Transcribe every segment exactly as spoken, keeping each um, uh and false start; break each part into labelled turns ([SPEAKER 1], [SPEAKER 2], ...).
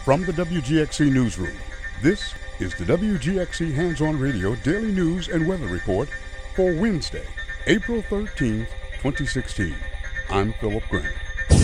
[SPEAKER 1] From the W G X C Newsroom, this is the W G X C Hands-On Radio Daily News and Weather Report for Wednesday, April thirteenth, twenty sixteen. I'm Philip Grant.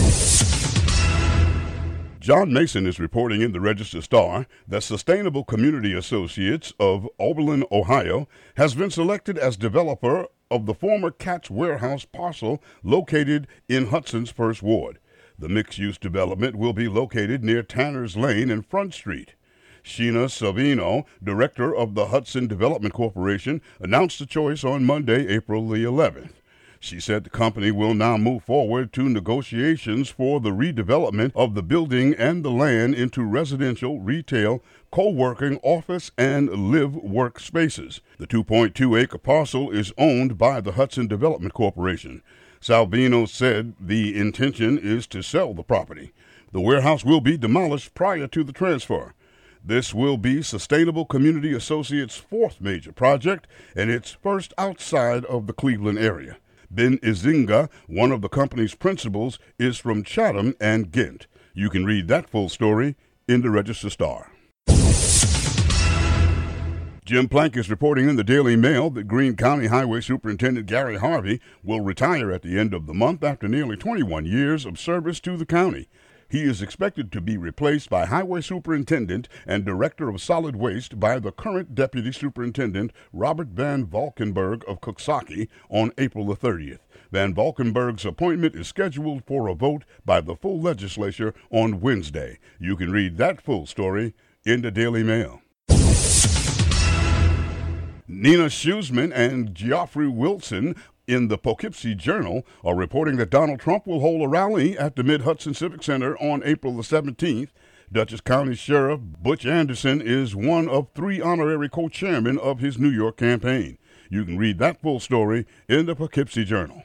[SPEAKER 1] John Mason is reporting in the Register-Star that Sustainable Community Associates of Oberlin, Ohio, has been selected as developer of the former Katz Warehouse parcel located in Hudson's First Ward. The mixed-use development will be located near Tanner's Lane and Front Street. Sheena Savino, director of the Hudson Development Corporation, announced the choice on Monday, April the eleventh. She said the company will now move forward to negotiations for the redevelopment of the building and the land into residential, retail, co-working, office, and live-work spaces. The two point two acre parcel is owned by the Hudson Development Corporation. Salvino said the intention is to sell the property. The warehouse will be demolished prior to the transfer. This will be Sustainable Community Associates' fourth major project and its first outside of the Cleveland area. Ben Izinga, one of the company's principals, is from Chatham and Ghent. You can read that full story in the Register-Star. Jim Plank is reporting in the Daily Mail that Greene County Highway Superintendent Gary Harvey will retire at the end of the month after nearly twenty-one years of service to the county. He is expected to be replaced by Highway Superintendent and Director of Solid Waste by the current Deputy Superintendent Robert Van Valkenburg of Coxsackie on April the thirtieth. Van Valkenburg's appointment is scheduled for a vote by the full legislature on Wednesday. You can read that full story in the Daily Mail. Nina Schuesman and Geoffrey Wilson in the Poughkeepsie Journal are reporting that Donald Trump will hold a rally at the Mid-Hudson Civic Center on April the seventeenth. Dutchess County Sheriff Butch Anderson is one of three honorary co-chairmen of his New York campaign. You can read that full story in the Poughkeepsie Journal.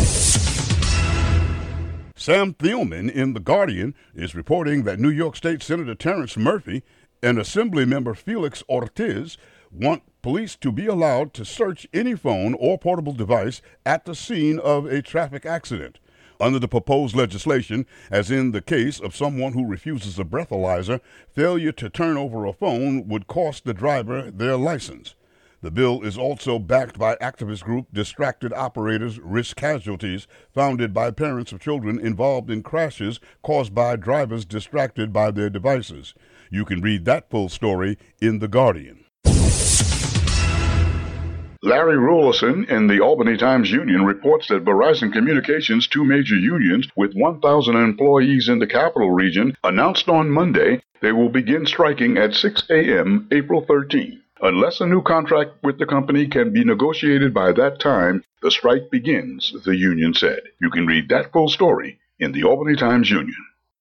[SPEAKER 1] Sam Thielman in The Guardian is reporting that New York State Senator Terrence Murphy and Assemblymember Felix Ortiz want police to be allowed to search any phone or portable device at the scene of a traffic accident. Under the proposed legislation, as in the case of someone who refuses a breathalyzer, failure to turn over a phone would cost the driver their license. The bill is also backed by activist group Distracted Operators Risk Casualties, founded by parents of children involved in crashes caused by drivers distracted by their devices. You can read that full story in The Guardian.
[SPEAKER 2] Larry Rulison in the Albany Times-Union reports that Verizon Communications, two major unions with one thousand employees in the capital region, announced on Monday they will begin striking at six a.m. April thirteenth. Unless a new contract with the company can be negotiated by that time, the strike begins, the union said. You can read that full story in the Albany Times-Union.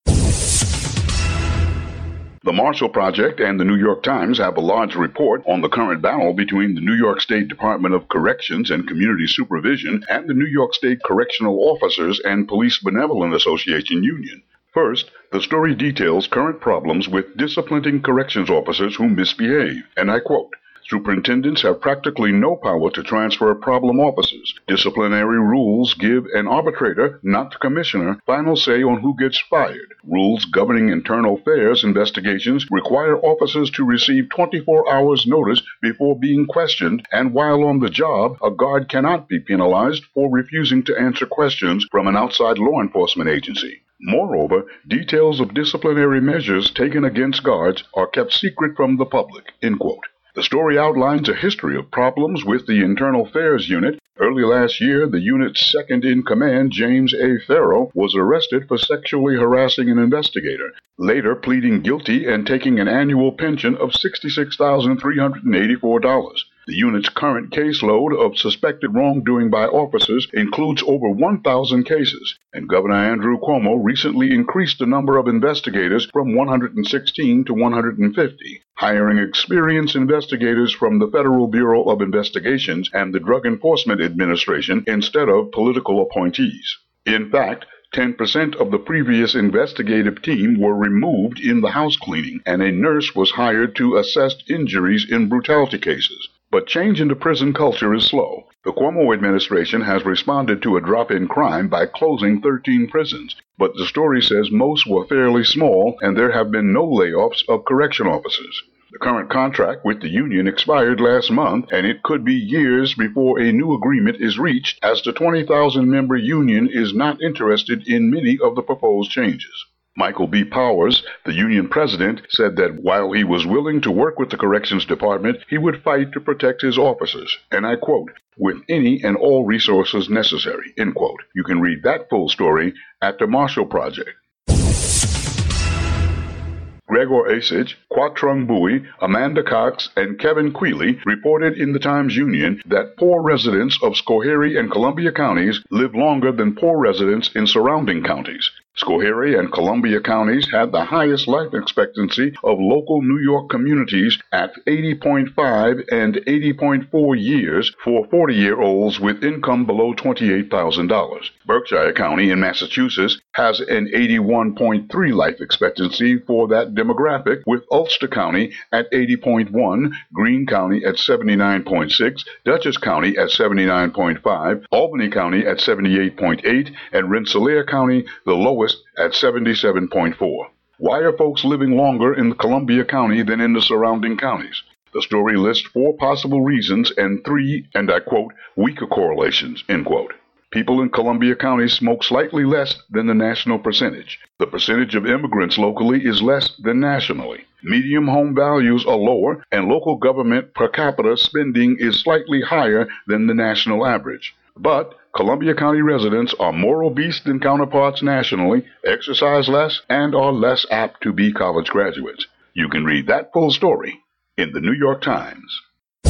[SPEAKER 2] The Marshall Project and the New York Times have a large report on the current battle between the New York State Department of Corrections and Community Supervision and the New York State Correctional Officers and Police Benevolent Association Union. First, the story details current problems with disciplining corrections officers who misbehave, and I quote, "Superintendents have practically no power to transfer problem officers. Disciplinary rules give an arbitrator, not the commissioner, final say on who gets fired. Rules governing internal affairs investigations require officers to receive twenty-four hours notice before being questioned, and while on the job, a guard cannot be penalized for refusing to answer questions from an outside law enforcement agency. Moreover, details of disciplinary measures taken against guards are kept secret from the public." End quote. The story outlines a history of problems with the Internal Affairs Unit. Early last year, the unit's second-in-command, James A. Farrow, was arrested for sexually harassing an investigator, later pleading guilty and taking an annual pension of sixty-six thousand three hundred eighty-four dollars. The unit's current caseload of suspected wrongdoing by officers includes over one thousand cases, and Governor Andrew Cuomo recently increased the number of investigators from one hundred sixteen to one hundred fifty, hiring experienced investigators from the Federal Bureau of Investigations and the Drug Enforcement Administration instead of political appointees. In fact, ten percent of the previous investigative team were removed in the house cleaning, and a nurse was hired to assess injuries in brutality cases. But change in the prison culture is slow. The Cuomo administration has responded to a drop in crime by closing thirteen prisons, but the story says most were fairly small and there have been no layoffs of correction officers. The current contract with the union expired last month, and it could be years before a new agreement is reached, as the twenty thousand member union is not interested in many of the proposed changes. Michael B. Powers, the union president, said that while he was willing to work with the Corrections Department, he would fight to protect his officers, and I quote, with any and all resources necessary, end quote. You can read that full story at the Marshall Project. Gregor Asich, Quatrung Bui, Amanda Cox, and Kevin Quealy reported in the Times-Union that poor residents of Schoharie and Columbia counties live longer than poor residents in surrounding counties. Schoharie and Columbia counties had the highest life expectancy of local New York communities at eighty point five and eighty point four years for forty-year-olds with income below twenty-eight thousand dollars. Berkshire County in Massachusetts has an eighty-one point three life expectancy for that demographic, with Ulster County at eighty point one, Greene County at seventy-nine point six, Dutchess County at seventy-nine point five, Albany County at seventy-eight point eight, and Rensselaer County, the lowest, at seventy-seven point four. Why are folks living longer in Columbia County than in the surrounding counties? The story lists four possible reasons and three, and I quote, weaker correlations, end quote. People in Columbia County smoke slightly less than the national percentage. The percentage of immigrants locally is less than nationally. Median home values are lower, and local government per capita spending is slightly higher than the national average. But Columbia County residents are more obese than counterparts nationally, exercise less, and are less apt to be college graduates. You can read that full story in the New York Times.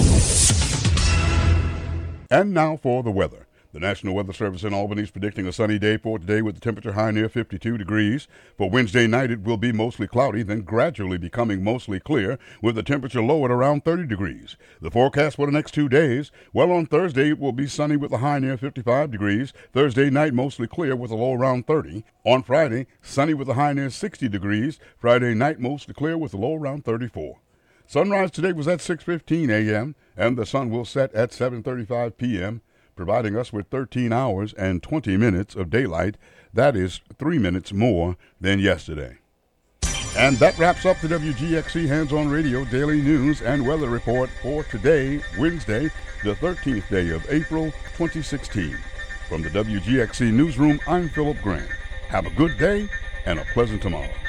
[SPEAKER 1] And now for the weather. The National Weather Service in Albany is predicting a sunny day for today with the temperature high near fifty-two degrees. For Wednesday night, it will be mostly cloudy, then gradually becoming mostly clear with the temperature low at around thirty degrees. The forecast for the next two days, well, on Thursday, it will be sunny with a high near fifty-five degrees. Thursday night, mostly clear with a low around thirty. On Friday, sunny with a high near sixty degrees. Friday night, mostly clear with a low around thirty-four. Sunrise today was at six fifteen a.m., and the sun will set at seven thirty-five p.m., providing us with thirteen hours and twenty minutes of daylight. That is three minutes more than yesterday. And that wraps up the W G X C Hands-On Radio Daily News and Weather Report for today, Wednesday, the thirteenth day of April, twenty sixteen. From the W G X C Newsroom, I'm Philip Grant. Have a good day and a pleasant tomorrow.